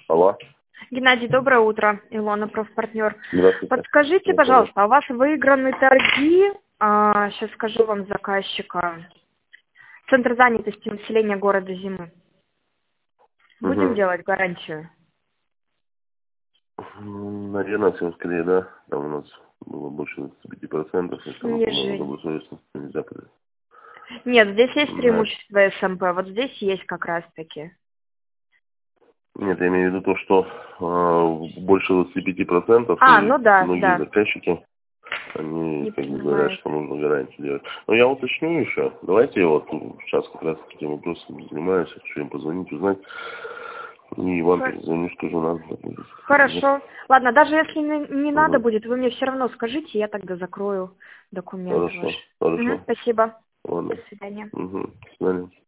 Алло. Геннадий, доброе утро. Илона, профпартнер. Здравствуйте. Подскажите, пожалуйста, у вас выиграны торги, сейчас скажу вам заказчика, Центр занятости населения города Зимы. Будем делать гарантию? Наверное, всем скорее, да. Там у нас было больше 25%, если там, по-моему, добросовестно нельзя продать. Нет, здесь есть Да. преимущество СМП, вот здесь есть как раз-таки. Нет, я имею в виду то, что больше 25%, Ну да, многие да. заказчики, они Не как бы понимаю. говорят, что нужно гарантию делать. Но я уточню еще. Давайте вот сейчас как раз этим вопросом занимаюсь, хочу им позвонить, узнать. И вам перезвоню, скажу, надо. Хорошо. Ладно, даже если не надо Угу. будет, вы мне все равно скажите, я тогда закрою документы Хорошо, ваши. хорошо. Спасибо. Ладно. До свидания. Угу. До свидания.